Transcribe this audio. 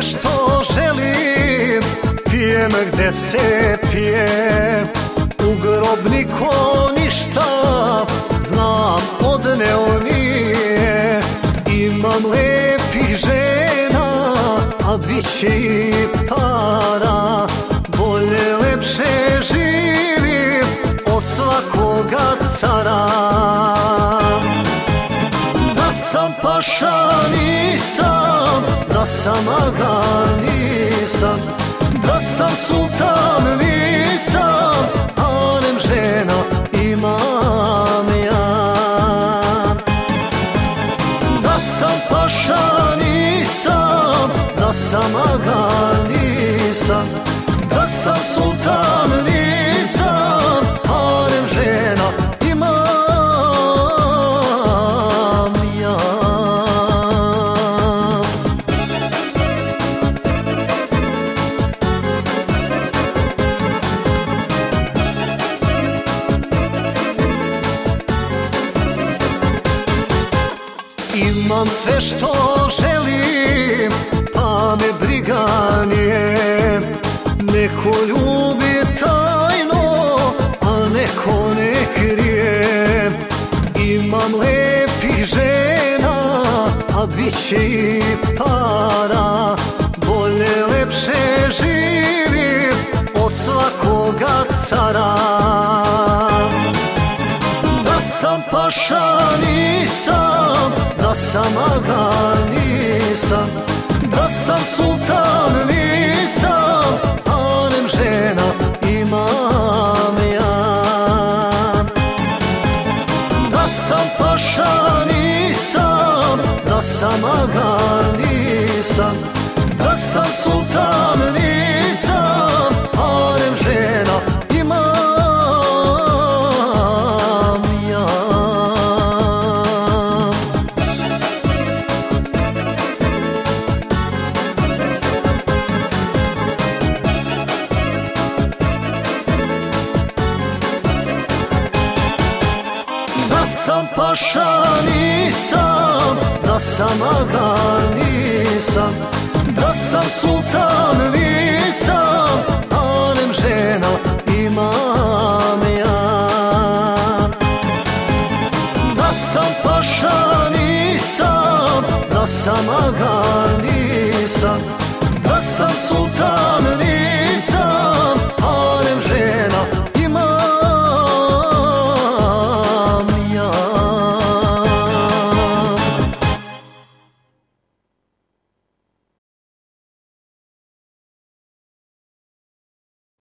što želim, pijem gde se pije. U grob niko ništa, znam odneo nije. Imam lepih žena, a bit će i para. Bolje lepše živim od svakoga cara. Da sam paša nisam, da sam aga nisam, da sam sultan nisam, harem žena imam ja. Da sam paša nisam, da sam aga nisam, da sam sultan nisam, harem žena imam ja. Imam sve što želim, pa me briga nije. Neko ljubi tajno, a neko ne krije. Imam lepih žena, a bit će i para. Bolje lepše živim od svakoga cara. Da sam paša nisam, da sam aga nisam, da sam sultan nisam, harem žena imam ja. Da sam paša nisam, da sam aga nisam, da sam sultan nisam, harem žena imam ja. Da sam paša nisam, da sam aga nisam, da sam sultan